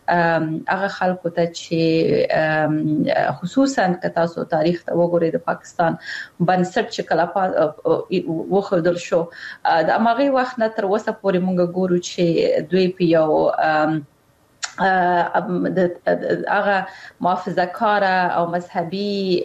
هغه خلکو ته چې خصوصا که تاسو تاریخ ته وګورئ د پاکستان بنسټ چې کله وخدل شو د امغه وخت نه تر اوسه پورې مونږ ګورو چې دوی په یو هغه محافظه کار او مذهبي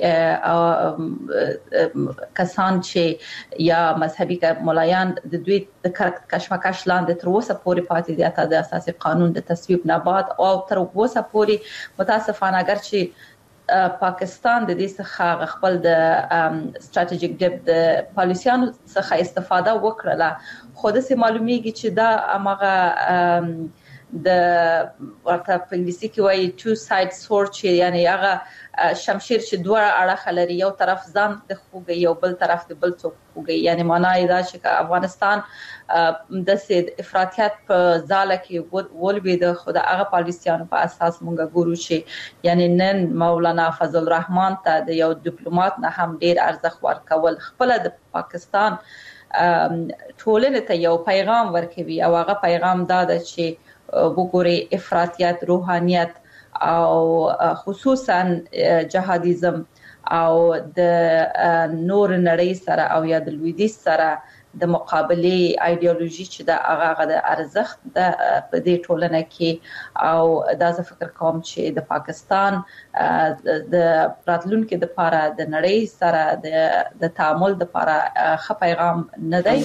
کسان چې یا مذهبي مولایان د دوی د کشمکش لاندې تر اوسه پورې پاتې دي ته د اساسي قانون د تصویب نه بعد او تر اوسه پورې متاسفانه اگر چې پاکستان د دې څخه خپل د استراتیژیک ډیپ د پالیسیانو څخه استفاده وکړه خو د سه معلومیږي چې دا امغه د ورته په انګلیسي کې وایي two side sword چې یعنی هغه شمشیر چې دوه اړخ لري یو طرف ځان د خوږي یو بل طرف د بل څوک خوږي یعنی معنی دا چې افغانستان د سید افراطیت په ځاله کې ولوي د خدای هغه پالیسیانو په اساس مونږ ګورو چې یعنی نن مولانا فضل الرحمن ته د یو ډیپلوماټ نه هم ډیر ارزښت ورکول خپل د پاکستان ټولنې ته یو پیغام ورکوي او هغه پیغام دا ده چې وګوري افراطیت روحانيت او خصوصا جهادیزم او د نور نړۍ سره او یا د لویدیځ سره د مقابله ایدئولوژي چې د هغه د ارزښت د په دې ټولنه کې او دا زه فکر کوم چې د پاکستان د راتلونکو د لپاره د نړۍ سره د تعامل د لپاره ښه پیغام نه دی.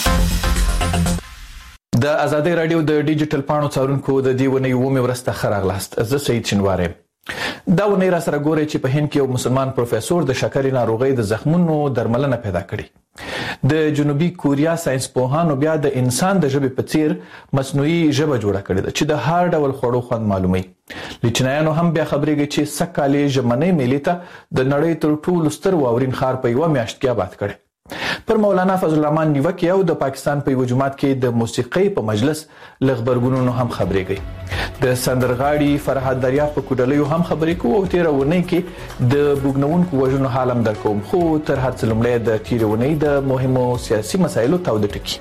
د ازادي رادیو د ډیجیټل پاڼو څارونکو د دیونی ومه ورسته خراغلاست زه سید شنواره دا ونی را سره ګوري چې په هند کې یو مسلمان پروفیسور د شکرې ناروغۍ د زخمونو درملنه پیدا کړي د جنوبي کوریا ساينس پوهانو بیا د انسان د ژبې په څیر مصنوعي ژبه جوړه کړې ده چې د هر ډول خوړو خوند معلومي لچنایانو هم بیا خبرېږي چې سکهاله ژمنې ملي ته د نړۍ تر ټولو ستر واورین خار په یو میاشت کې آباد کړي پر مولانا فضل الرحمن نیوکه او د پاکستان په وجومات کې د موسیقي په مجلس لغبرګونونو هم خبرېږي د سندرغاړي فرحات دریا په کوډلیو هم خبرې کوي او تیرونه کې د بوګنونکو وژنو حالم درکوم خو تر هڅه لمړی د تیرونه د مهمو سیاسي مسایلو تاود ټکی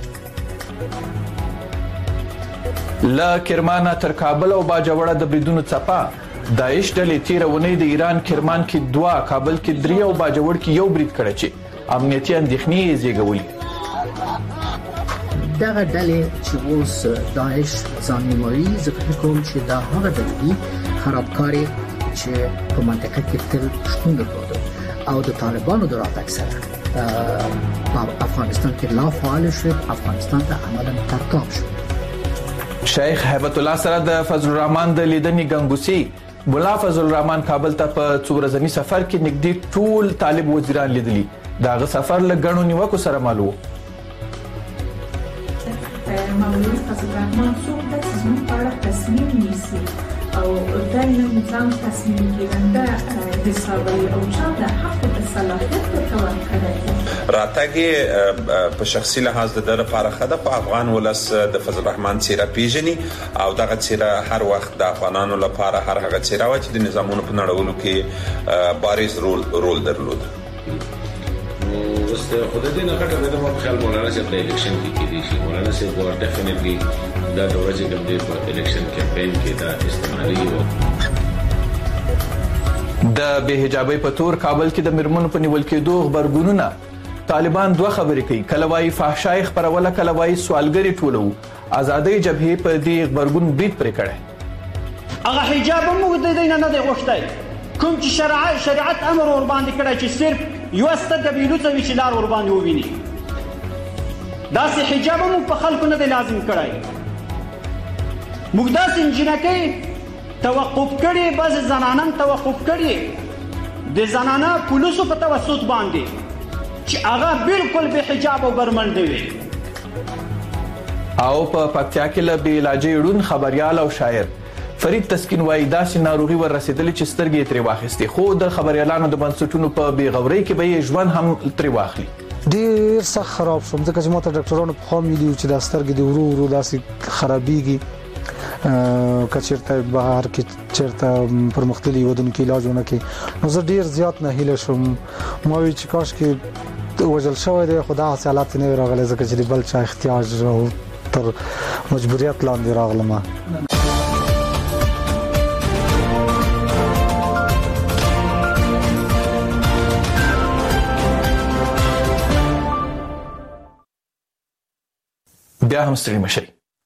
لا کرمان تر کابل او باجوړه د بریدونو چپا داعش ډلې تیرونه د ایران کرمان کې 2 کابل کې 3 او باجوړ کې 1 برید کړی چې امنیتي اندېښنې زیږولې دغه ډلې چې اوس داعش ځانمري ذکر کوم چې دا هغه ډلې خرابکاري چې په منطقه کې تل شتون درلود او د طالبانو د راتګ سره په افغانستان کې لا فعال شو افغانستان ته عملاً ترتاب شو شیخ هیبت الله سره د فضل الرحمن د لیدنې غنګوسی مولا فضل الرحمن کابل ته په څورځنی سفر کې نږدې ټول طالب وزیران لیدلي داغه سفر لګڼو نیوکو سره مالو مولوی فضل الرحمن څوک د سیمو په اړه تصمیم نیسي او دا نظام تصمیم کېدنده حسابي او چا د حق د صلاحیت توان کړی راتګي په شخصي لحاظ د لپاره خده په افغان ولس د فضل الرحمن سیره پیژني او دغه سیره هر وخت د افغانانو لپاره هر هغه سیره و چې د نظامونو په نړولو کې بارز رول درلود خدای دې نه کټه د مو خیال مولانا چې په الیکشن کې کېدی شي مولانا چې ګور ډیفینټلی دا د ورځې کوم دی په الیکشن کمپاین کې دا استعمالي و د به حجابي په تور کابل کې د مرمنو په نیول کېدو خبرګونونه طالبان 2 خبرې کوي کله وايي فحشای خبروله کله وايي سوالګری ټولو ازادي جبهه په دې خبرګون برید پرې کړي هغه حجاب موږ د دې نه دی غوښتای کوم چې شریعت امر ور باندې کړی چې صرف یو ستګ بیلوڅ ویچلار ور باندې وویني دا سه حجاب مو په خلکو نه دی لازم کړای موږ داس انجینکې توقف کړي بعض زنانان توقف کړي د زنانه پولیسو په توسط باندې چې هغه بالکل به حجاب او برمنډ وي او په پکتیا کې له بیلاجې ړوند خبريال او شاعر فرید تسکین وایي داسې ناروغي ور رسیدلې چې سترګې ترې واخیستې خو د خبريالانو د بنسټونو په بیغورۍ کې به ژوند هم ترې واخلي ډیر سخت خراب شوم ځکه چې ماته ډاکټرانو په خام ویلي چې د سترګې د ورو داسې خرابېږي کچېرته بهر کې چیرته پر مختلفي ودونو کې علاجونه کې نو زه ډیر زیات نه هیله شوم ما وی چې کاش کې وجل شوی دی خدا حالات نه راغله ځکه چې بل چا احتیاج او تر مجبوریت لاندې راغلم بیا هم ستړي مشي.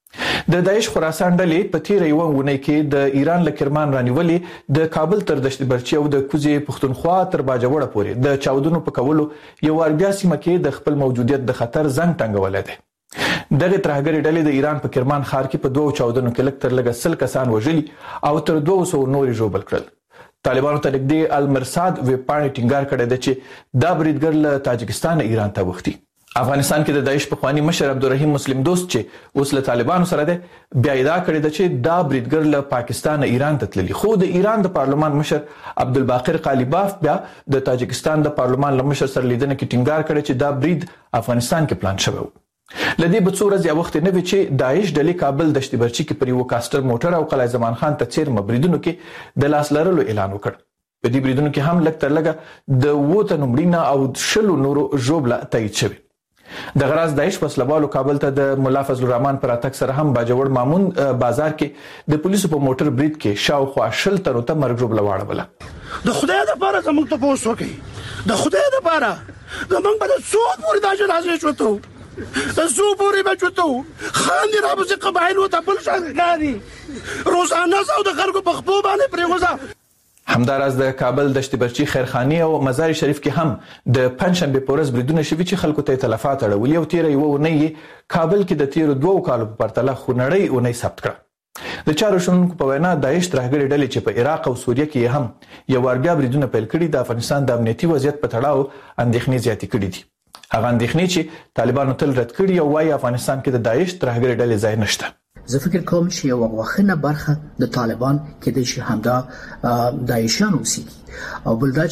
د داعش خراسان ډلې په تیر یو ونې کې د ایران له کرمان رانیولې د کابل تر دشت برچي او د کوزې پښتونخوا تر باجوړه پورې د چاودنو په کولو یو ور بیا سیمه کې د خپل موجودیت د خطر زنګ ټنګولای دی. دغه ترهګری ډلې د ایران په کرمان ښار کې په 2 چاودنو کې لږ تر لږه 100 کسان وژلي او تر 200 نور ژوبل کړل. طالبانو ته نږدې المرصاد ویب پاڼې ټینګار کړی دی چې دا بریدګر له تاجکستان ایران ته وختي. افغانستان کې د داعش پخوانی مشر عبدالرحیم مسلم دوست چې اوس له طالبانو سره دی بیا ادعا کړې ده چې دا بریدګر له پاکستان ایران ته تللی، خو د ایران د پارلمان مشر عبدالباقر قالیباف بیا د تاجکستان د پارلمان له مشر سره لیدنه کې ټینګار کړی چې دا برید افغانستان کې پلان شوی و. لدې به څو ورځې وخت نه وي چې داعش ډلې کابل دشت برچي کې پر یو کاستر موټر او قلعه زمان خان ته چیرمه بریدونو کې د لاس لرلو اعلان وکړ. په دې بریدونو کې هم لږ تر لږه د 2 تنو مړینه او 10 نورو ژوبله تایید شوی. د غراز داعش وسلوالو کابل ته د مولا فضل الرحمن پر اتک سره هم باجوړ مامون بازار کې د پولیسو په موټر برید کې شاوخوا 10 تنو ته مرګ ژوبله واړوله. د خدای لپاره زموږ ته پوسو کوي، د خدای لپاره زموږ په څو پورې دا جنازه شوته د څو پورې بچوته خاندي را به قبایل او تبل شاګاری روزانه زو د خلکو په خپل باندې پریغوزه. همداراز د کابل دشت برچي خیرخانی او مزار شریف کې هم د پنځشنبه پورز بریدونه شوي چې خلکو ته تلفات اړولي او تیر یو ونې کابل کې د تیر 2 کالو په پرتله خونړی ونې ثبت کړه. د چارو شونکو په وینا داعش ترهګری ډلې چې په عراق او سوریه کې هم یو ور بیا بریدونه پیل کړي د افغانستان د امنیتي وضعیت په تړاو اندېښنې زیاتې کړې دي. هغه اندېښنې چې طالبانو تل رد کړي او وايي افغانستان کې د داعش ترهګری ډلې ځای نشته. زه فکر کوم چې یو وغوښنه برخه د طالبان کې د شي همدا داعشان اوسېږي او بل دا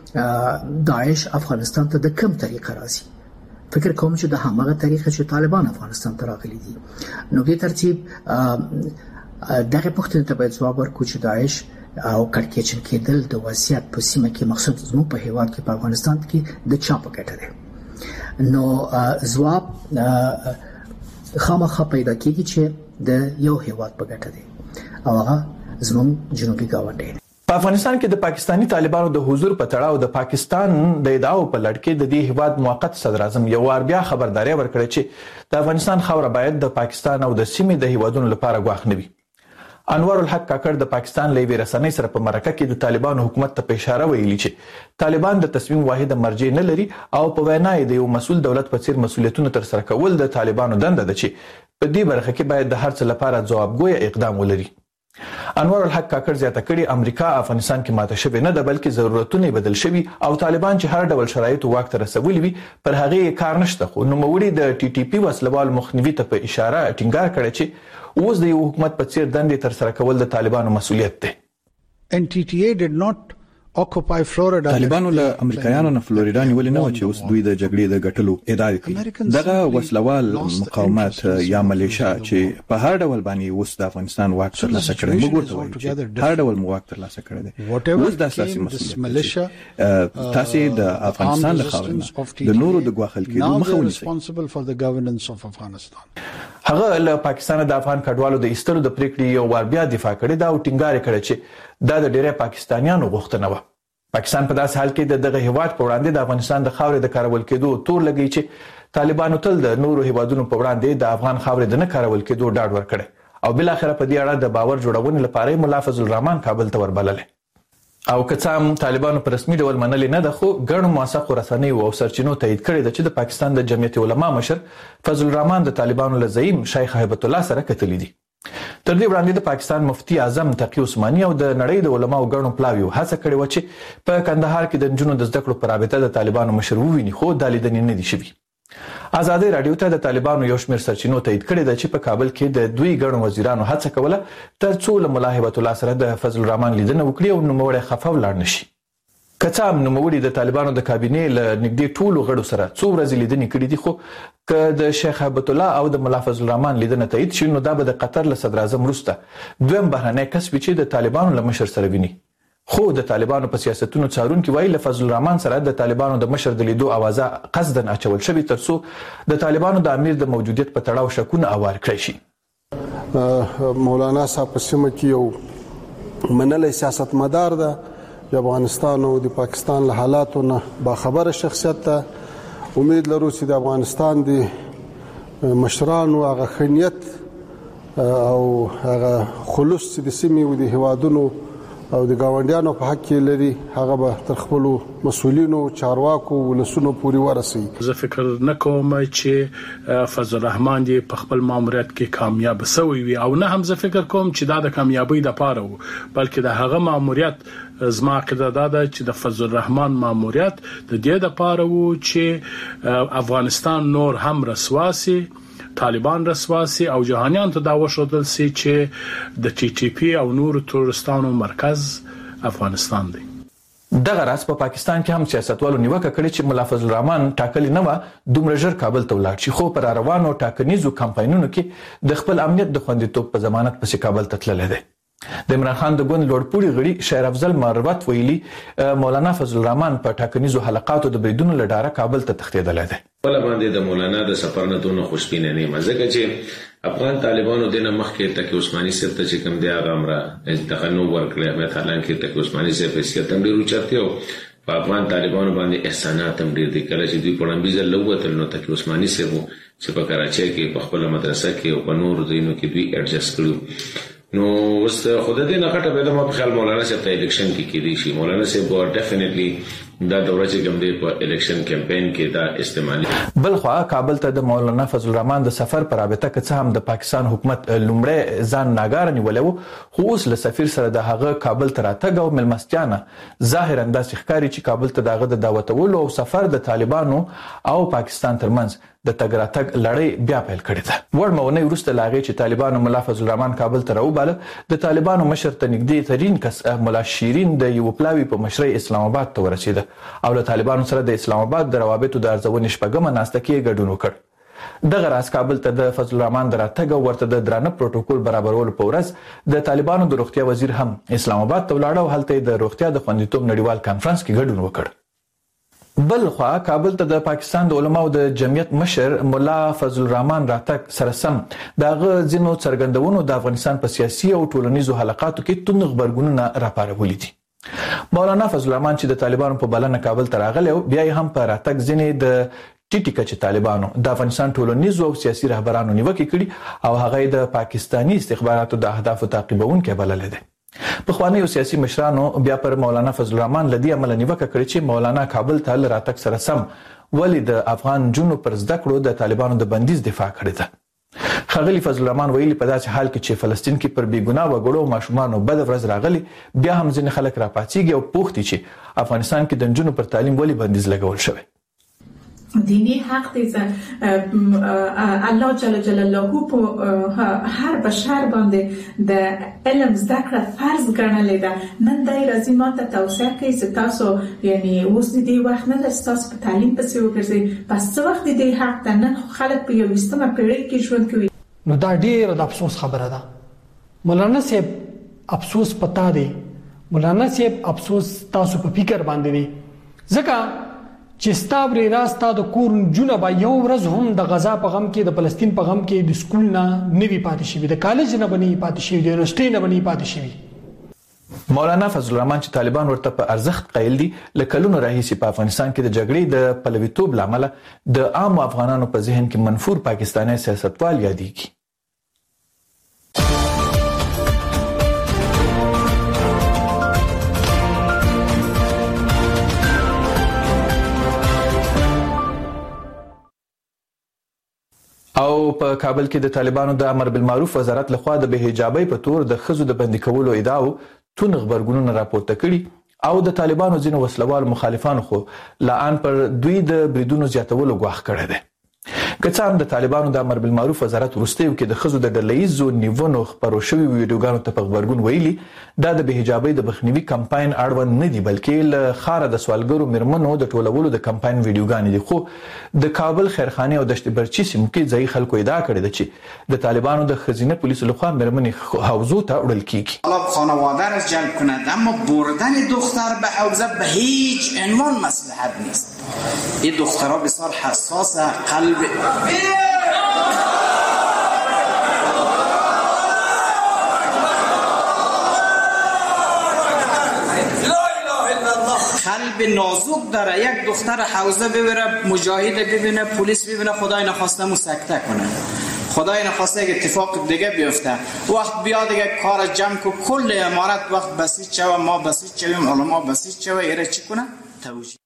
چې داعش افغانستان ته د کوم طریقه راځي. فکر کوم چې د همغه طریقه چې طالبان افغانستان ته راغلي دي. نو په ترتیب دغه پوښتنه ته باید ځواب ورکړو چې داعش او کړکېچن کېدل د وضعیت په سیمه کې مقصود زموږ په هیواد کې په افغانستان کې د چا په ګټه ده. نو ځواب خامخا پیدا کیږي چې د یو هیواد په ګټه دی او هغه زموږ جنوبي ګاونډی دی. په افغانستان کې د پاکستانی طالبانو د حضور په تړاو د پاکستان د ادعاو په لړ کې د دې هیواد موقت صدر اعظم یو وار بیا خبرداري ورکړه چې د افغانستان خاوره باید د پاکستان او د سیمې د هیوادونو لپاره ګواښ نه وي. انور الحق کاکړ د پاکستان لوی رسنۍ سره په مرکه کې د طالبانو حکومت ته په اشاره ویلي چې طالبان د تصمیم واحده مرجع نه لري او په وینا یې د یو مسؤل دولت په څیر مسؤلیتونه تر سره کول د طالبانو دنده ده چې په دې برخه کې باید د هر څه لپاره ځوابګوی اقدام ولري. انور الحق کاکړ زیاته کړي امریکا افغانستان کې ماته شوی نه ده بلکې ضرورتونه بدل شوي او طالبان چې هر ډول شرایط واک ته رسولي وي پر هغه کار نشته. خو نوموړي د ټي ټي پی وسلوال مخنیوي ته په اشاره ټینګار کړی چې اوس د یو حکومت په څیر دندې تر سره کول د طالبانو مسؤلیت دی. NTTA did not occupy Florida. طالبانو له امریکایانو نه فلوریدا نیولې نه و چې اوس دوی د جګړې د ګټلو ادعا کوي. دغه وسلوال مقاومت یا ملیشیا چې په هر ډول باندې اوس د افغانستان واک ترلاسه کړی موږ ورته وایو هر ډول واک ترلاسه کړی دی. اوس د اساسي مسؤلیت تاسو د افغانستان د خاورې د نورو د ګواښل کېدو مخه ونیسئ. هغه له پاکستان د افغان کډوالو د ایستلو د پریکړې یو وار بیا دفاع کړې ده او ټینګار کړی چې دا د ډیری پاکستانیانو غوښتنه و. پاکستان په داس حال کې دغه هیواد په وړاندې د افغانستان د خاورې د کارول کېدو تور لګی چې طالبانو تل د نورو هیوادونو په وړاندې د افغان خاورې د نه کارول کېدو ډاډ ورکړي او بل اخر په دې اړه د باور جوړونې لپاره مولا فضل الرحمن کابل ته وربلل. او کڅام طالبانو په رسمي ډول منلې نه ده خو ګڼ موثق رسنۍ او سرچینو تایید کړي ده چې د پاکستان د جمعیت علما مشر فضل الرحمن د طالبانو له زعیم شیخ هیبت الله سره کتلې دي. تر دې وړاندې د پاکستان مفتی اعظم تقی عثماني او د نړۍ د علماو ګڼو پلاویو هڅه کړې و چې په کندهار کې د نجونو د زده کړو پر رابطه د طالبانو مشر وویني خو د لیدنې نه دي شوي. ازادي رادیو ته د طالبانو یو شمېر سرچینو تایید کړي ده چې په کابل کې د دوی ګڼو وزیرانو هڅه کوله ترڅو له مولا هیبت الله سره د فضل الرحمن لیدنه وکړي او نوموړی خفه ولاړ نشي. کڅام نوموړي د طالبانو د کابینې له نږدې ټولو غړو سره څو ورځې لیدنې کړې دي خو که د شیخ هیبت الله او د مولا فضل الرحمن لیدنه تایید شي نو دا به د قطر له صدر اعظم وروسته دویم بهرنی کس وي چې د طالبانو له مشر سره ویني. خو د طالبانو په سیاستونو څارونکي وایي له فضل الرحمن سره د طالبانو د مشر د لیدو اوازه قصدن اچول شوې ترڅو د طالبانو د امیر د موجودیت په تړاو شکونه اوار کړی شي. مولانا صاحب په سیمه کې یو منلی سیاستمدار ده د افغانستان او د پاکستان له حالاتو نه باخبره شخصیت ته امید لرو چې د افغانستان د مشرانو هغه خنیت او هغه خلوص چې د سیمې او د هوادونو او د گاونډیانو په حق کې لري هغه به تر خپل مسؤلینو چارواکو ولسونو پوري ورسي. زه فکر نکوم چې فضل الرحمن دی په خپل ماموریت کې کامیاب شوی وي او نه هم زه فکر کوم چې دا د کامیابی د پاره وو بلکې د هغه ماموریت زما عقیده ده چې د فضل الرحمن ماموریت د دې د پاره وو چې افغانستان نور هم رسواسي طالبان رسواسي او جهانيان ته دا وشودل سي چې د ټي ټي پی او نور تورستانو مرکز افغانستان دی. دغه راس په پاکستان کې هم سیاستوالو نیوکه کړې چې ملا فضل الرحمن ټاکلي نه و دومره ژر کابل ته ولاړ شي خو پر روانو ټاکنیزو کمپاینونو کې د خپل امنیت د خوندیتوب په ضمانت پسې کابل ته تللی دی. د عمران خان د ګوند لوړپوړي غړي شیر افضل مروت ویلي مولانا فضل الرحمن په ټاکنیزو حلقاتو د بریدونو لډاره کابل ته تښتېدلی دی. ولا باندې د مولانا د سفر نه دونه خوشبینه نه مزه چې افغان طالبانو دنه مخکې تک عثماني سره ته چې کوم دی هغه امره تخنو ورکړي مې حالان کې تک عثماني سره فیصله تم ډیرو چرته او په افغان طالبانو باندې احسانات هم ډیر دي کله چې دوی په لمبیزه لوتل نو تک عثماني سره چې په کراچۍ کې په خپل مدرسه کې او په نور ځایونو کې دوی اډجست کړو نو وس خود دې نه غټه به د ما په خیال مولانا صاحب ته الیکشن کې کېدی شي مولانا صاحب ور ډیفینټلی دا دوره چې کوم دی په الیکشن کمپاین کې دا استعمالي. بلخوا کابل ته د مولانا فضل الرحمن د سفر پر رابطه کې څه هم د پاکستان حکومت لومړی ځان ناګار نیولې خو اوس له سفیر سره د هغه کابل ته راتګ او ملمستیانه ظاهرا داسې ښکاري چې کابل ته دغه د دعوتولو او سفر د طالبانو او پاکستان ترمنځ د تګ راتګ لړۍ بیا پیل کړې ده. وړ مونې وروسته لاغې چې طالبانو ملا فضل الرحمن کابل ته راوباله د طالبانو مشر ته نږدې ترين کس ملا شیرین د یو پلاوی په مشرۍ اسلام آباد ته ورسېده او له طالبانو سره د اسلام آباد د روابطو د ارزونې شپږمه ناسته کې ګډون وکړ. دغه راز کابل ته د فضل الرحمن د راتګ او ورته د درانه پروتوکول برابرولو په ورځ د طالبانو د روغتیا وزیر هم اسلام آباد ته ولاړ او هلته د روغتیا د خوندیتوب نړیوال کانفرنس کې ګډون وکړ. بل خو کابل ته د پاکستان د علماو د جمعیت مشر مولا فضل الرحمن راتګ سره سم دغه ځینو څرګندونو د افغانستان په سیاسي او ټولنیزو حلقاتو کې توند خبرګونونه راپارولي دي. مولانا فضل الرحمن چې د طالبانو په بلنه کابل ته راغلی بیا هم په راتګ ځینې د ټیټی کچ طالبانو د افغانستان ټولنیزو او سیاسي رهبرانو نیوکه کړي او هغه د پاکستانی استخباراتو د اهدافو تعقیبونکي بلل دي. په خوانیو سیاسي مشرانو بیا پر مولانا فضل الرحمن لدی عمل نیوکه کړې چې مولانا کابل ته راتګ سره سم ولی د افغان جنو پر زده کړو د طالبانو د بندیز دفاع کړې ده. خغلی فضل الرحمن ویلي په داسې حال کې چې فلسطین کې پر بیګناه وګړو ماشومان بد ورځ راغلي بیا هم ځینې خلک راپاتېږي او پوښتنه چې افغانستان کې د جنو پر تعلیم ولی بندیز لګول شوی. دینی حق دی الله جل جلاله په هر بشر باندې د علم ذکر فرض ګڼل ده نن دای راځي ماته توصیه کوي چې تاسو یعنی اوس دې وخت نه تاسو په تعلیم پسې وګرځئ پس څه وخت دې حق ته نن خلک په یو وستمه پیړۍ کې ژوند کوي نو دا ډېر د افسوس خبره ده. مولانا صاحب افسوس پتا دی مولانا صاحب افسوس تاسو په فکر باندې دی ځکه چې ستابري راستا د کور جونه با یو ورځ هم د غزا په غم کې د فلسطین په غم کې د سکول نه نوي پاتې شي د کالج نه بني پاتې شي د یونیورسيټي نه بني پاتې شي. مولانا فضل الرحمن چې طالبان ورته په ارزښت قایل دي لکلونو راهیسي په افغانستان کې د جګړې د پلویتوب لامل د عام افغانانو په ذهن کې منفور پاکستاني سیاستوال یادېږي. او په کابل کې د طالبانو د امر بالمعروف وزارت لخوا د بهجابۍ په تور د خزو د بندي کولو ادعاو تون خبرګونونه راپورته کړي او د طالبانو ځینو وسلوال مخالفانو خو لعن پر دوی د بریدونو زیاتولو غواخ کړی دی. که څه هم د طالبانو د امر بالمعروف وزارت وروستیو کې د خزو د ډلهییزو نیونو خپرو شوي ویډیوګانو ته په غبرګون ویلي دا د بهجابۍ د مخنیوي کمپاین اړوند نه دي بلکې له ښاره د سوالګرو میرمنو د ټولولو د کمپاین ویډیوګانې دي خو د کابل خیرخانې او دشت برچي سیمو کې ځایي خلکو ادعا کړې ده چې د طالبانو د خزینه پولیسو لخوا میرمنې حوزو ته وړل کیږي. طلب خانواده را جلب کند اما بردن دختر به حوزه به هیچ عنوان مصلحت نیست. این دخترها بسیار حساسه قلب قلب نازک داره. یک دختر حوزه ببره مجاهد ببینه، پلیس ببینه، خدای نخواسته مو سکته کنه، خدای نخواسته یک اتفاق دیگه بیفته، وقت بیاد دیگه کار جمع کو کل امارت وقت بسیج شوه، ما بسیج شویم، علما بسیج شوه، ایره چی کنه؟ توجیه.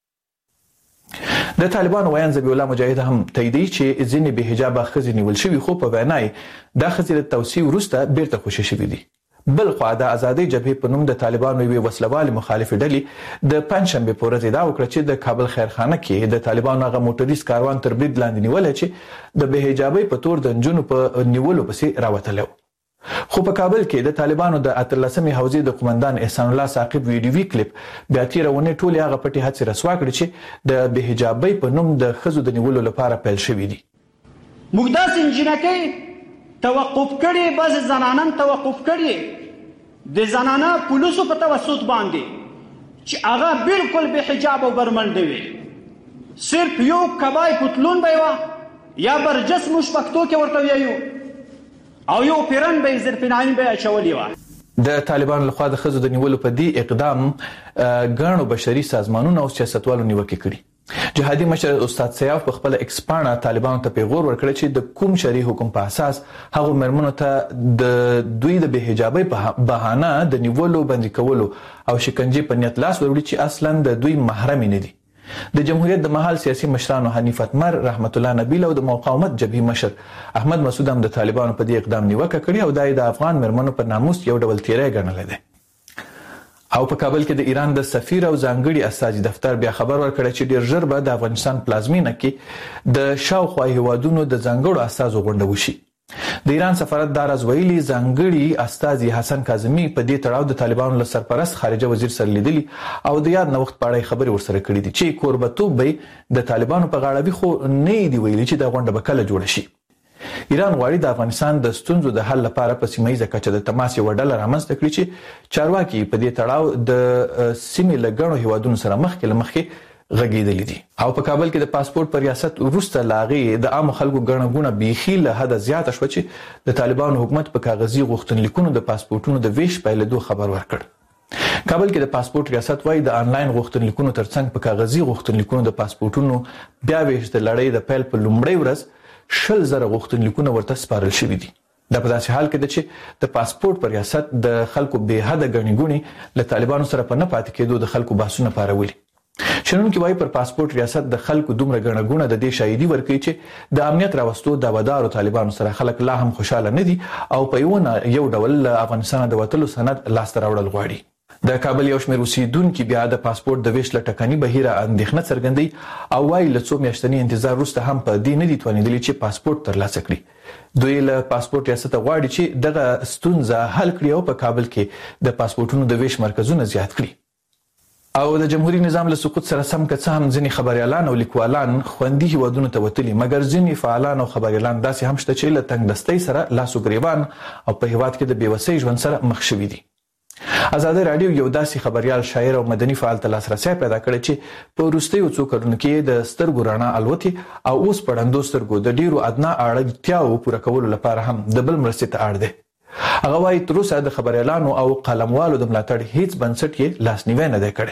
د طالبانو ویان ذبیح الله مجاهد هم تاییدي چې ځینې بې حجابه ښځې نیول شوي، خو په وینا یې دا ښځې له توصیې وروسته بیرته خوشي شوي دي. بل خوا د ازادۍ جبهې په نوم د طالبانو یوې وسلوالې مخالفې ډلې د پنجشنبې په ورځ ادعا وکړه چې د کابل خیرخانه کې د طالبانو هغه موټریز کاروان تر برید لاندې نیولی چې د بې حجابۍ په تور د نجونو په نیولو پسې راوتلی و. خو په کابل کې د طالبانو د 18مې حوزې د قومندان احسان الله ثاقب ویډیوي کلیپ بیا تېره اونۍ ټولې هغه پټې هڅې رسوا کړې چې د بې حجابۍ په نوم د ښځو د نیولو لپاره پیل شوي دي. موږ داسې نجونکۍ توقف کړي، بعضې زنانان توقف کړي د زنانه پولیسو په توسط باندې چې هغه بالکل بې حجاب او برمنډه وي، صرف یو کبای پتلون به وه یا برجس موږ پښتو کې ورته وایو او یو پیرن به زرفناین به اچولې وه. د طالبانو لخوا د ښځو د نیولو په دې اقدام ګڼو بشري سازمانونو او سیاستوالو نیوکې کړي. جهادي مشر استاد سیاف په خپل ایکس پاڼه طالبانو ته پیغور ورکړ چې د کوم شرعي حکم په اساس هغو مېرمنو ته د دوی د بې حجابۍ په بهانه د نیولو، بندي کولو او شکنجې په نیت لاس وروړي چې اصلا د دوی محرم نه دي. د جمهوریت د مهال سیاسي مشرانو حنیف اتمر، رحمت الله نبیل او د مقاومت جبهې مشر احمد مسعود هم د طالبانو په دې اقدام نیوکه کړې او دا یې د افغان مېرمنو په ناموس یو ډول تیری ګڼلی دی. او په کابل کې د ایران د سفیر او ځانګړي استازي دفتر بیا خبر ورکړی چې ډیر ژر به د افغانستان پلازمینه کې د شاوخوا هیوادونو د ځانګړو استازو غونډه وشي. د ایران سفارت دا راز ویلي ځانګړي استازي حسن کاظمي په دې تړاو د طالبانو له سرپرست خارجه وزیر سره لیدلي او د یاد نوښت په اړه خبرې ورسره کړې دي چې کوربتوب به د طالبانو په غاړه وي، خو نه دی ویلي چې دا غونډه به کله جوړه شي. ایران غواړي د افغانستان د ستونزو د حل لپاره په سیمه ییزه کچه د تماس یوه ډله رامنځته کړي چې چارواکي په دې تړاو د سیمې له ګڼو هیوادونو سره مخکې له مخکې غږېدلي دي. او په کابل کې د پاسپورت په ریاست وروسته له هغې د عامو خلکو ګڼه ګوڼه بیخي له حده زیاته شوه چې د طالبانو حکومت په کاغذي غوښتنلیکونو د پاسپورټونو د ویش پیلېدو خبر ورکړ. کابل کې د پاسپورت ریاست وايي د آنلاین غوښتنلیکونو ترڅنګ په کاغذي غوښتنلیکونو د پاسپورټونو بیا ویش د لړۍ د پیل په لومړۍ ورځ 100,000 غوښتنلیکونه ورته سپارل شوي دي. دا په داسې حال کې ده چې د پاسپورت پر ریاست د خلکو بې حده ګڼې ګوڼې له طالبانو سره په نه پاتې کېدو د خلکو بحثونه پارولي. شنونکي وایي پر پاسپورت ریاست د خلکو دومره ګڼه ګوڼه د دې شاهدي ورکوي چې د امنیت راوستو دعوادارو طالبانو سره خلک لا هم خوشاله نه دي او په یو ډول له افغانستانه د وتلو سند لاسته راوړل غواړي. د کابل یو شمېر اوسیدونکي بیا د پاسپورت د ویش له ټکني بهیره اندېښنه څرګندوي او وایي له څو میاشتني انتظار وروسته هم په دې نه دي توانېدلي چې پاسپورت ترلاسه کړي. دوی له پاسپورت ریاسته غواړي چې دغه ستونزه حل کړي او په کابل کې د پاسپورټونو د ویش مرکزونه زیات کړي. او د جمهوریت نظام له سقوط سره سم که څه هم ځینې خبریالان او لیکوالان خوندي هیوادونو ته وتلي، مګر ځینې فعالان او خبریالان داسې هم شته چې له تنګدستۍ سره لاس و ګریوان او په هیواد کې د بېوسۍ ژوند سره مخ شوي دي. ازادي راډیو یو داسې خبریال، شاعر او مدني فعال ته لاسرسی پیدا کړی چې په وروستیو څو کلونو کې د سترګو رڼا الوتې او اوس په ړندو سترګو د ډیرو ادنا اړتیاو پوره کولو لپاره هم د بل مرستې ته اړ دی. هغه وایي تر اوسه د خبریالانو او قلموالو د ملاتړ هیڅ بنسټ یې لاسنیوی نه دی کړی.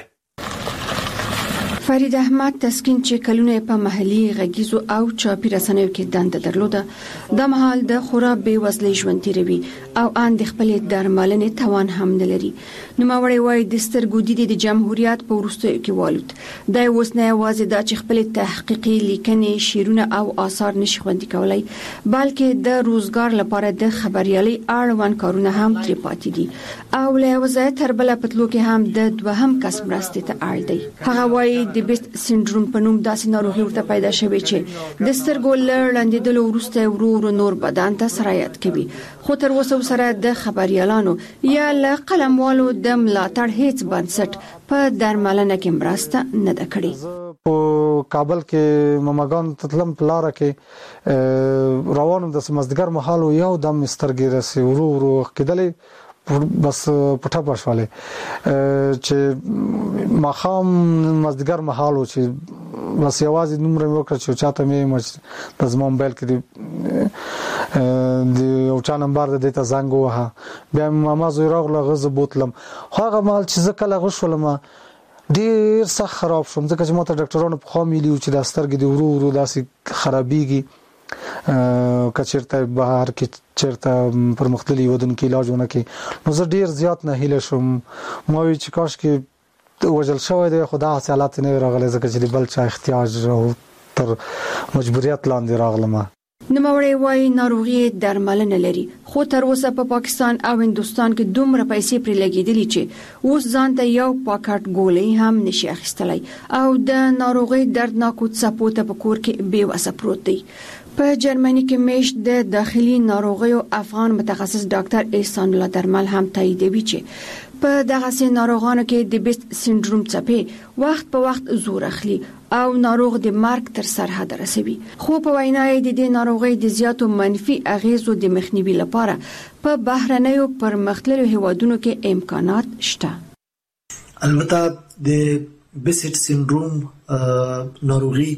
فرید احمد تسکین چې کلونه په محلي غږیزو او چاپی رسنیو کې دنده درلوده، د مهال د خورا بې وزلۍ ژوند تیروي او ان د خپل درملنې توان هم نه لري. نوموړی وایي د سترګو دید د جمهوریت په وروستیو کې والوت. دا اوس نه یوازې دا چې خپل تحقیقي لیکنې، شعرونه او آثار نشي خوندي کولای، بلکې د روزګار لپاره د خبريالۍ اړوند کارونه هم ترې پاتې دي او له یو ځای تر بله په تلو کې هم د دوهم کس مرستې ته اړ دی. هغه وایي د بیست سینډروم په نوم داسې ناروغي ورته پیدا شوې چې د سترګو له ړندېدلو وروسته ورو ورو نور بدن ته سرایت کوي، خو تر اوسه سره د خبريالانو یا له قلموالو د ملاتړ هیڅ بنسټ په درملنه کې مرسته نه ده کړې. په کابل کې مماګان تطلم پلاره کې روانم د سمزدګر محل یو دم سترګې رسي ورو ورو کېدلې بس پټه پښواله چې مخام مزدګر محل چې بس یوازې نمبر مې وکړ چې چاته مې د زما موبایل کې د یو چا نمبر د دې ته زنګ وها، بیا ماما زوی راغله غزه بوتلم هغه مال چې زه کله غشولم ډیر سخت خراب شوم ځکه چې ماته ډاکټرانو په خوا مليو چې د سترګې د ورو داسې خرابيږي کچرته بهر کې چرته پر مختلفي ودن کې علاج ونه کې نو زه ډیر زیات نه هیله شوم ما وی چې کاش کې وجل شوی دی خدا حالات نه راغله ځکه چې بل چا احتیاج او تر مجبوریت لاندې راغلم. نوموړی وايي ناروغي درملنه لري خو تر اوسه په پاکستان او هندستان کې دومره پیسې پرې لګېدلې چې اوس ځان ته یو پاکټ ګولۍ هم نشي اخیستلای او د ناروغي دردناکو څپو ته په کور کې بې وسه پروت دی. په جرمني کې میشت د داخلي ناروغیو افغان متخصص ډاکټر احسان الله درمل هم تاییدوي چې په دغه سي ناروغانو کې د بیست سندروم څپې وخت په وخت زور اخلي او ناروغ د مرګ تر سرحد رسوي. خو په وینا یې د دې ناروغي د زیاتو منفي اغیزو د مخنیوي لپاره په بهرنیو پرمختللو هیوادونو کې امکانات شته. البته د بیست سندروم ناروغي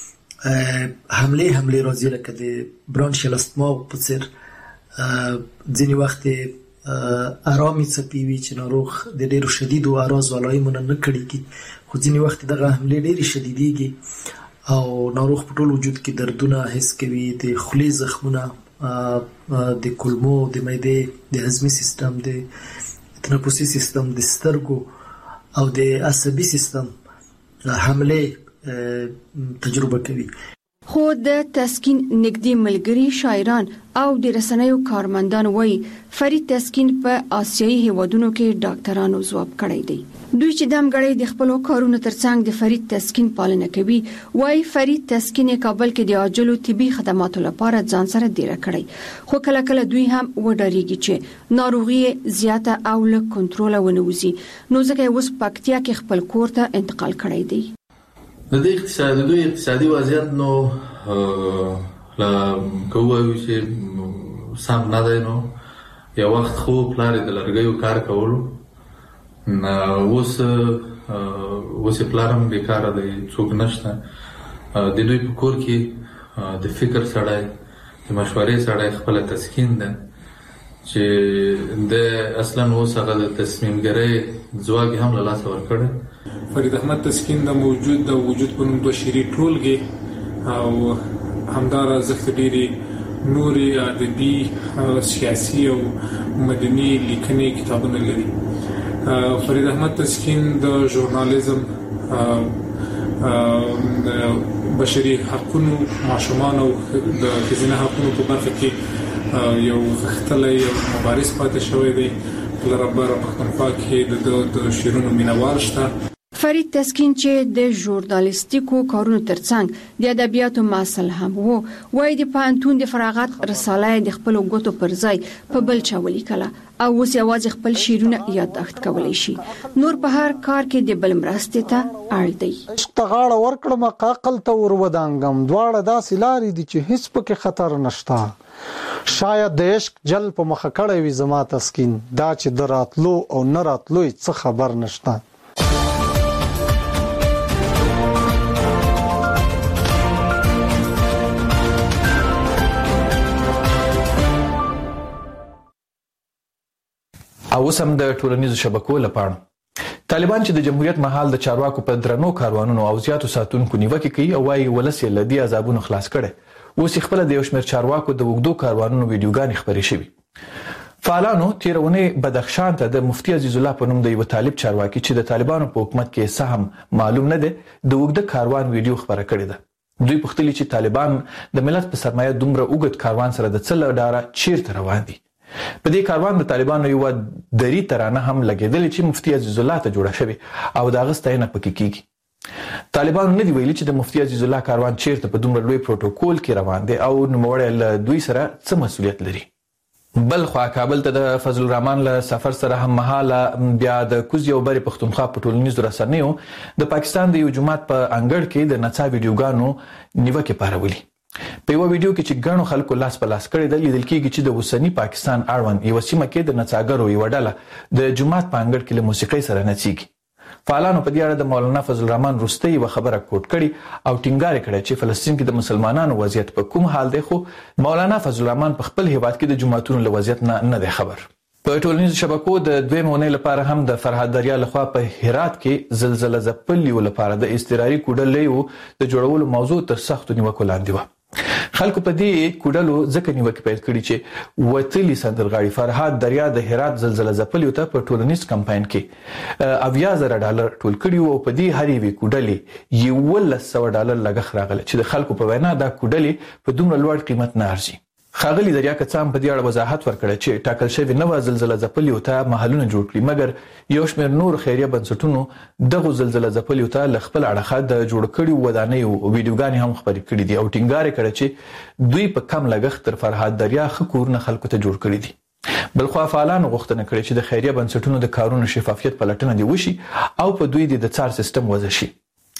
حمله راځي لکه د برانشیل استما په څیر ځینې وخت آرامي څپې وي چې ناروغ د ډېرو شدیدو اعراض علایمونه نه کړي کی خو ځینې وخت دغه حمله ډېرې شدیدېږي او ناروغ په ټول وجود کې دردونه حس کوي د خولې زخمونه د کولمو د معدې د هضمي سیستم د تنفسي سیستم د سترګو او د عصبي سیستم حمله تجربه کوي. خو د تسکین نږدې ملګری شاعران او د رسنیو کارمندان وایي فرید تسکین په آسیایي هیوادونو کې ډاکټرانو ځواب کړی دی. دوی چې دمګړی د خپل کارونو ترڅنګ د فرید تسکین پالنه کوي وایي فرید تسکین کابل کې د عاجلو طبي خدماتو لپاره ځان سره ډیره کړی خو کله کله دوی هم وډاریږي چې ناروغي زیاته او له کنټروله ونوځي نو ځکه اوس پکتیا کې خپل کور ته انتقال کړی دی. د دې اقتصادي وضعیت نو لا کوو چې سم نه دی نو یو وخت خو پلار د لرګیو کار کولو نه اوس پلارم بیکاره دی څوک نشته د دوی په کور کې د فکر سړی د مشورې سړی خپل تسکین ده چې د اصلا اوس هغه د تصمیم ګرۍ ځواک هم له لاسه ورکړی. فرید احمد تسکین د وجود په نوم 2 شعري ټولګې او همدارا زخت ډيري نوري ادبي سیاسي او مدني لیکنې کتابونه لري. فرید احمد تسکین د ژورنالیزم بشري حقوقو ماشومان او د ښځینه حقوقو په برخه کې یو غښتلی مبارز پاتې شوی دی. لربر پښتونخوا کې د شیرونو مینوال شته. فرید تسکین چې د ژورنالیستیکو کارونو ترڅنګ د ادبیاتو مسل هم وو وایي د پانتون د فراغت رساله د خپل غوتو پر ځای په بل چا ولیکله او اوس یوازې خپل شیرونه یادداشت کولی شي. نور په هر کار کې د بل مرستې ته اړ دی. اشتغاړه ورکړم عقل ته ورودانګم دواړه داسې لارې دي چې هیڅ پکې خطر نشته. شاید د عشق جل په مخ کړی وي زما تسکین دا چې دراتلو او نه راتلو څه خبر نشته. او سم د ټولنیزو شبکو لپاره طالبان چې د جمهوریت مهال د چارواکو په درنو کاروانونو او زیاتو ساتونکو نیوکه کوي او وايي ولسی لدی عذابونو خلاص کړي اوس خپل د یو شمېر چارواکو د وګړو کاروانونو ویډیوګانې خبرې شوي. فعالانو تیرونه بدخشان ته د مفتي عزیز الله په نوم د یو طالب چارواکي چې د طالبانو په حکومت کې سهم معلوم نه دی د وګړو کاروان ویډیو خبره کړې ده. دوی پوښتنه چې طالبان د ملت په سرمایه دومره وګړو کاروان سره د څل ډاره چیرته روان دي. په دې کاروان د طالبانو یو دری ترانه هم لګیدل چې مفتي عزیز الله ته جوړه شوی او دا غستاینه پکې کیږي. طالبانو نه دی ویلي چې د مفتي عزیز الله کاروان چیرته په دومره لوی پروتوکول کې روان دی او نوموړی له دوی سره څه مسولیت لري. بل خو کابل ته د فضل الرحمن له سفر سره هم مهاله بیا د کوزي او بری پښتونخوا په ټولنیزو رسنیو د پاکستان د یو جماعت په انګړ کې د نڅا ویډیوګانو نیوکه پارولي. په یو ویډیو کې چې ګڼو خلکو لاس په لاس کړی د لیدل کېږي چې د اوسنی پاکستان اړوند یو سیمه کې د نڅاګرو یو ډله د جماعت په انګړ کې له موسیقۍ سره نڅیږي. فعالانو په دې اړه د مولانا فضل الرحمن روستي یو خبره کوټ کړي او ټینګار کړي چې فلسطین کې د مسلمانانو وضعیت په کوم حال دی خو مولانا فضل الرحمن په خپل هیواد کې د جماعتونو له وضعیت نه دی خبر. په ټولنیزو شبکو د دویمه اونۍ لپاره هم د فرهاد دریا لخوا په هرات کې زلزله ځپلیو لپاره د اضطراري کوډلیو د جوړولو موضوع تر سختو نیوکو لاندې وه. خلکو په دې کوډلو ځکه نیوکې پیل کړي چې وتلي سندرغاړي فرهاد دریا د هرات زلزله ځپلیو ته په ټولنیز کمپاین کې $80,000 ټول کړي او په دې هر یوې کوډلې $1,100 لګښت راغلی چې د خلکو په وینا دا کوډلې په دومره لوړ قیمت نه ارزي. ښاغلي دریا کڅام په دې اړه وضاحت ورکړی چې ټاکل شوې نوې زلزله ځپلیو ته محلونه جوړ کړي، مګر یو شمېر نور خیریه بنسټونو دغه زلزله ځپلیو ته له خپل اړخه د جوړ کړي ودانیو ویډیوګانې هم خپرې کړي دي او ټینګار یې کړی چې دوی په کم لګښت تر فرهاد دریا ښه کورونه خلکو ته جوړ کړي دي. بلخوا فعالانو غوښتنه کړې چې د خیریه بنسټونو د کارونو شفافیت پلټنه دې وشي او په دوی د څار سیستم وضع شي.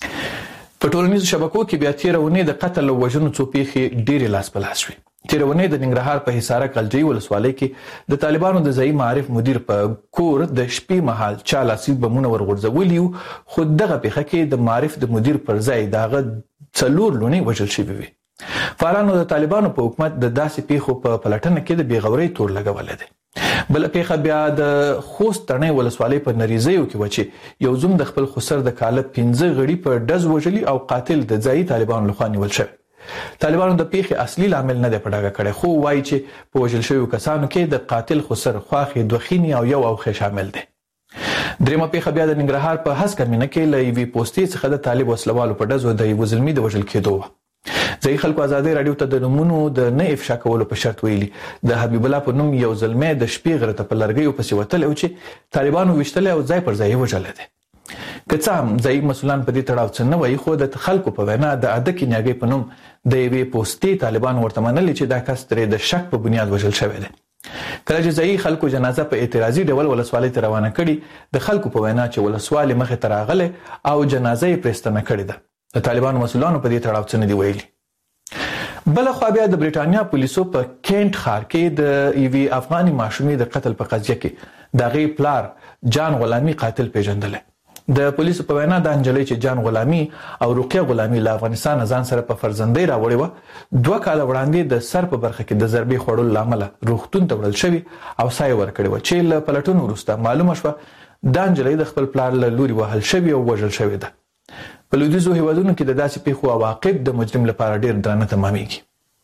په ټولنیزو شبکو کې بیا تیره اونۍ د قتل او وژنو څو پیښې ډېرې لاس په لاس شوې. تیره اونۍ د ننګرهار په حصاره کلجی ولسوالۍ کې د طالبانو د ځایي معارف مدیر په کور د شپې مهال چا لاسي بمونه ورغورځولي، خو دغه پیښه کې د معارف د مدیر پر ځای دغه 4 لونې وژل شوي وي. فعالانو د طالبانو په حکومت د داسې پیښو په پلټنه کې د بېغورۍ تور لګولی دی. بل پیښه بیا د خوست تڼۍ ولسوالۍ په نریزیو کې و چې یو زوم د خپل خسر د کاله 15 غړي په ډز وژلي او قاتل د ځایي طالبانو لخوا نیول شوی. طالبانو د پیښې اصلي لامل نه دی په ډاګه کړی، خو وایي چې په وژل شویو کسانو کې د قاتل خسر خواښې دوخینې او یو اوښې شامل دی. درېیمه پیښه بیا د ننګرهار په هسکه مینه کې له یوې پوستې څخه د طالب وسلوالو په ډزو د یوه زلمي د وژل کېدو وه. ځایي خلکو ازادۍ راډیو ته د نومونو د نه افشا کولو په شرط ویلي د حبیب الله په نوم یو زلمی د شپې غره ته په لرګیو پسې وتلی او چې طالبانو ویشتلی او ځای پر ځای یې وژلی دی. که څه هم ځایي مسؤلان په دې تړاو څه نه وایي، خو د خلکو په وینا د اده کینیاګۍ په نوم د یوې پوستې طالبانو ورته منلي چې دا کس ترې د شک په بنیاد وژل شوی دی. کله چې ځایي خلکو جنازه په اعتراضي ډول ولسوالۍ ته روانه کړي، د خلکو په وینا چې ولسوالۍ مخې ته راغلی او جنازه یې پرې ستنه کړې ده. د طالبانو مسؤلانو په دې تړاو څه نه دي ویلي. بل خو بیا د بریټانیا پولیسو په کینټ ښار کې د یوې افغاني ماشومې د قتل په قضیه کې د هغې پلار جان غلامي قاتل پیژندلی. د پولیسو په وینا د نجلۍ چې جان غلامي او رقیه غلامي له افغانستان ځان سره په فرزندۍ راوړې وه، 2 کاله وړاندې د سر په برخه کې د ضربې خوړلو له امله روغتون ته وړل شوي او ساه یې ورکړې وه چې له پلټنو وروسته معلومه شوه دا نجلۍ د خپل پلار له لوري وهل شوې او وژل شوې ده. په لویدیځو هیوادونو کې د داسې پیښو عواقب د مجرم لپاره ډېر درانه تمامیږي.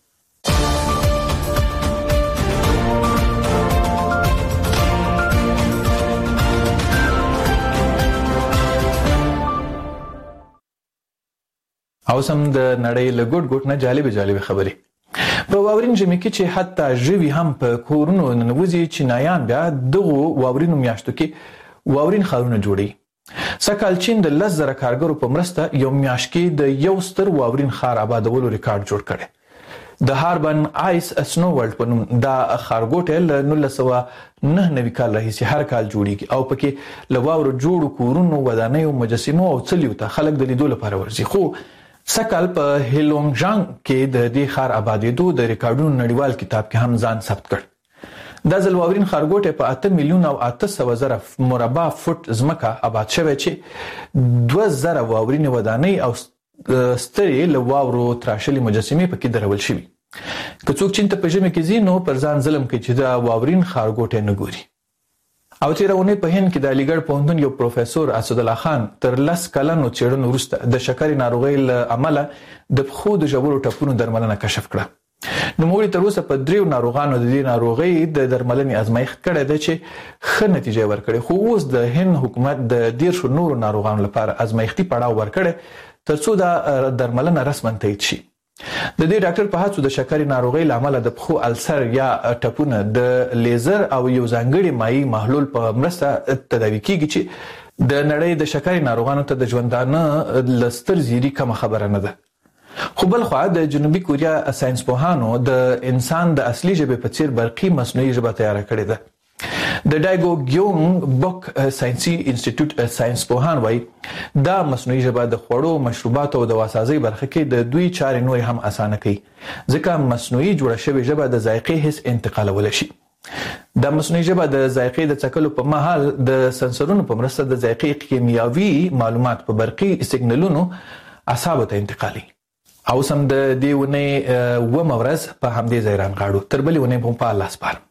او سم د نړۍ له ګوټ ګوټ نه جالبې خبرې. په واورین ژمي کې چې حتی ژوي هم په کورونو ننوځي، چینایان بیا دغو واورینو میاشتو کې واورین ښارونه جوړوي. سږکال چین د 10,000 کارګرو په مرسته یو میاشت کې د یو ستر واورین ښار آبادولو ریکارډ جوړ کړی. د هاربن آیس سنو ورلد په نوم دا ښارګوټی له 1999 کال راهیسې هر کال جوړیږي او پکې له واورو جوړو کورونو، ودانیو، مجسمو او څلیو ته خلک د لیدو لپاره ورځي. خو سږکال په هیلونګجانګ کې د دې ښار آبادېدو د ریکارډونو نړیوال کتاب کې هم ځان ثبت کړ. دا ځل واورین ښارګوټی په 8,800,000 مربع فوټ ځمکه آباد شوی چې 2,000 واورینې ودانۍ او سترې له واورو تراشلې مجسمې پکې درول شوي. که څوک چین ته په ژمي کې ځي نو پر ځان ظلم کوي چې دا واورین ښارګوټی نه ګوري. او تیره اونۍ په هند کې د علیګړ پوهنتون یو پروفیسور اسدالله خان تر 10 کلنو څېړنو وروسته د شکرې ناروغۍ له امله د پښو د ژورو ټپونو درملنه کشف کړه. نوموړي تر اوسه په 3 ناروغانو د دې ناروغۍ د درملنې ازمایښت کړی دی چې ښه نتیجه یې ورکړې، خو اوس د هند حکومت د 10 نورو ناروغانو لپاره ازمایښتي پړاو ورکړی ترڅو دا درملنه رسما تایید شي. د دې ډاکټر په هڅو د شکرې ناروغۍ له امله د پښو السر یا ټپونه د لیزر او یو ځانګړي مایع محلول په مرسته تداوي کیږي چې د نړۍ د شکرې ناروغانو ته د ژوندانه له ستر زیری کومه خبره نه ده. خو بل خوا د جنوبي کوریا ساينسپوهانو د انسان د اصلي ژبې په څیر برقي مصنوعي ژبه تیار کړې ده. د ډایګو ګیونګ بوک ساينسي انسټیټیوټ ساينسپوهان وایي دا مصنوعي ژبه د خوړو، مشروباتو او د واسازۍ برخه کې د دوی چارې نور هم اسانه کوي، ځکه مصنوعي جوړه شوې ژبه د ذایقې حس انتقالولی شي. دا مصنوعي ژبه د ذایقې د څکلو په مهال د سنسرونو په مرسته د ذایقې کیمیاوي معلومات په برقي سیګنلونو اعصابو ته انتقالي. او سم د دې ونې 9 ورځ په همدې ځای رانغاړو. تر بلې ونې په الله سپارم.